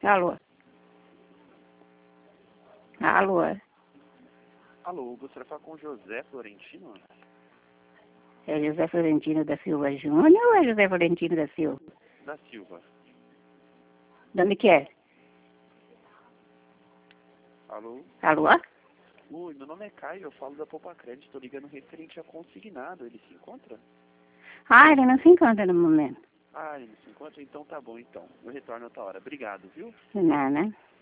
Alô? Alô? Alô, gostaria de falar com o José Florentino? É José Florentino da Silva Júnior ou é José Florentino da Silva? Da Silva. De onde que é? Alô? Alô? Oi, meu nome é Caio, eu falo da Poupa Crédito, tô ligando referente a consignado, ele se encontra? Ah, ele não se encontra no momento. Ah, ele não se encontra? Então tá bom, então. Eu retorno outra hora. Obrigado, viu? Não, né?